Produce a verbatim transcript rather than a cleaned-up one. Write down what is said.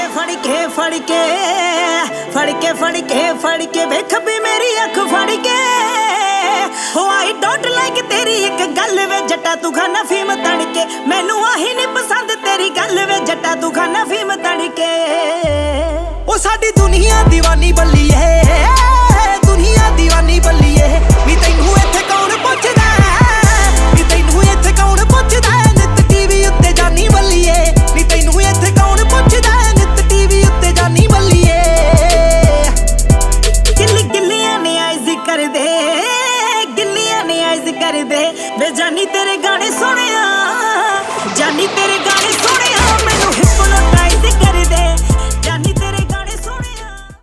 ਫੜ ਕੇ ਫੜ ਕੇ ਫੜ ਕੇ ਫੜ ਕੇ ਫੜ ਕੇ ਵੇਖ ਵੀ ਮੇਰੀ ਅੱਖ ਫੜ ਕੇ ਹੋ ਆਈ ਡੋਂਟ ਲਾਈਕ ਤੇਰੀ ਇੱਕ ਗੱਲ ਵੇ ਜੱਟਾ ਤੂੰ ਖਾਨਾ ਫੀਮ ਤੜ ਕੇ ਮੈਨੂੰ ਆਹੀ ਨਹੀਂ ਪਸੰਦ ਤੇਰੀ ਗੱਲ ਵੇ ਜੱਟਾ ਤੂੰ ਖਾਨਾ ਫੀਮ ਤੜ ਕੇ ਉਹ ਸਾਡੀ ਦੁਨੀਆ دیਵਾਨੀ ਬੱਲੀ ਏ ਦੁਨੀਆ دیਵਾਨੀ ਬੱਲੀ ਏ ਵੀ ਤੈਨੂੰ ਇੱਥੇ ਕੌਣ ਪੁੱਛਦਾ ਵੀ ਤੈਨੂੰ ਇੱਥੇ ਕੌਣ ਪੁੱਛਦਾ ਨਿੱਤ ਟੀਵੀ ਉੱਤੇ ਜਾਨੀ ਬੱਲੀ ਏ ਵੀ ਤੈਨੂੰ ਇੱਥੇ ਕੌਣ ਪੁੱਛਦਾ ਨਿੱਤ ਟੀਵੀ ਉੱਤੇ ਜਾਨੀ ਬੱਲੀ ਏ ਗਿੱਲੀ ਗਿੱਲੀਆਂ ਨੇ ਆਈਜ਼ ਕਰਦੇ ਗਿੱਲੀਆਂ ਨੇ ਆਈਜ਼ ਕਰਦੇ ਵੇ ਜਾਨੀ ਤੇਰੇ ਗਾਣੇ ਸੁਣਿਆ